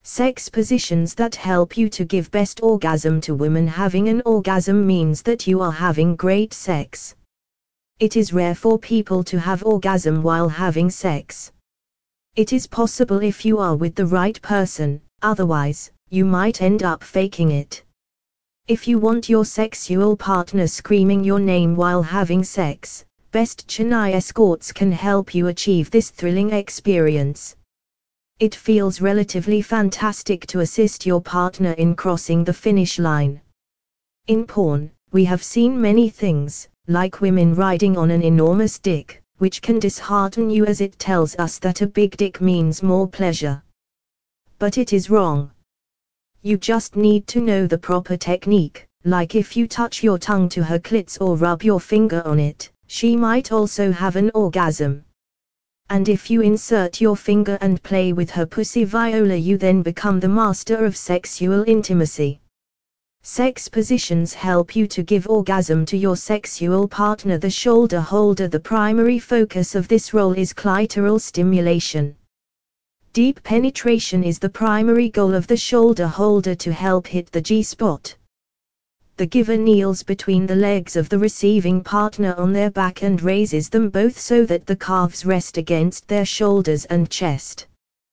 Sex positions that help you to give best orgasm to women. Having an orgasm means that you are having great sex. It is rare for people to have orgasm while having sex. It is possible if you are with the right person, otherwise, you might end up faking it. If you want your sexual partner screaming your name while having sex, Best Chennai Escorts can help you achieve this thrilling experience. It feels relatively fantastic to assist your partner in crossing the finish line. In porn, we have seen many things, like women riding on an enormous dick, which can dishearten you as it tells us that a big dick means more pleasure. But it is wrong. You just need to know the proper technique, like if you touch your tongue to her clits or rub your finger on it, she might also have an orgasm. And if you insert your finger and play with her pussy viola, you then become the master of sexual intimacy. Sex positions help you to give orgasm to your sexual partner. The shoulder holder. The primary focus of this role is clitoral stimulation. Deep penetration is the primary goal of the shoulder holder to help hit the G-spot. The giver kneels between the legs of the receiving partner on their back and raises them both so that the calves rest against their shoulders and chest.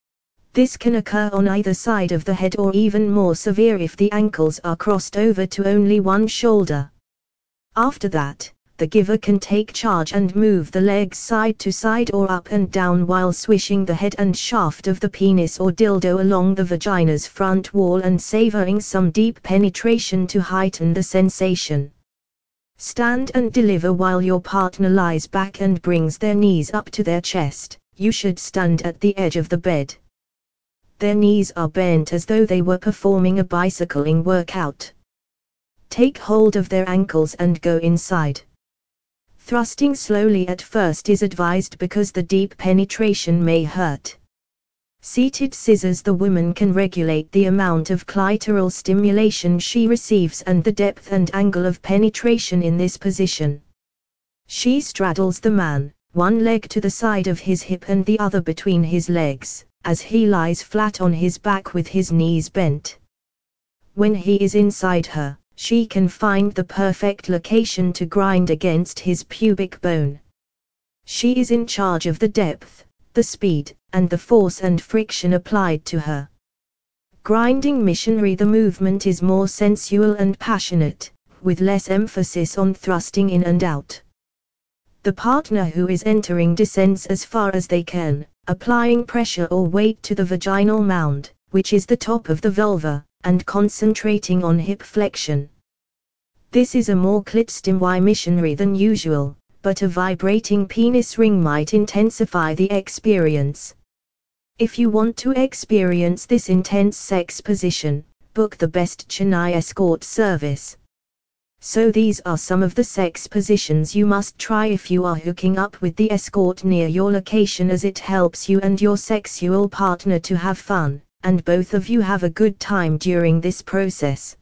This can occur on either side of the head, or even more severe if the ankles are crossed over to only one shoulder. After that, the giver can take charge and move the legs side to side or up and down while swishing the head and shaft of the penis or dildo along the vagina's front wall and savoring some deep penetration to heighten the sensation. Stand and deliver while your partner lies back and brings their knees up to their chest. You should stand at the edge of the bed. Their knees are bent as though they were performing a bicycling workout. Take hold of their ankles and go inside. Thrusting slowly at first is advised because the deep penetration may hurt. Seated scissors. The woman can regulate the amount of clitoral stimulation she receives and the depth and angle of penetration in this position. She straddles the man, one leg to the side of his hip and the other between his legs, as he lies flat on his back with his knees bent. When he is inside her, she can find the perfect location to grind against his pubic bone. She is in charge of the depth, the speed, and the force and friction applied to her. Grinding missionary. The movement is more sensual and passionate, with less emphasis on thrusting in and out. The partner who is entering descends as far as they can, applying pressure or weight to the vaginal mound, which is the top of the vulva, and concentrating on hip flexion. This is a more clit-stimuli missionary than usual, but a vibrating penis ring might intensify the experience. If you want to experience this intense sex position, book the Best Chennai Escort service. So these are some of the sex positions you must try if you are hooking up with the escort near your location, as it helps you and your sexual partner to have fun, and both of you have a good time during this process.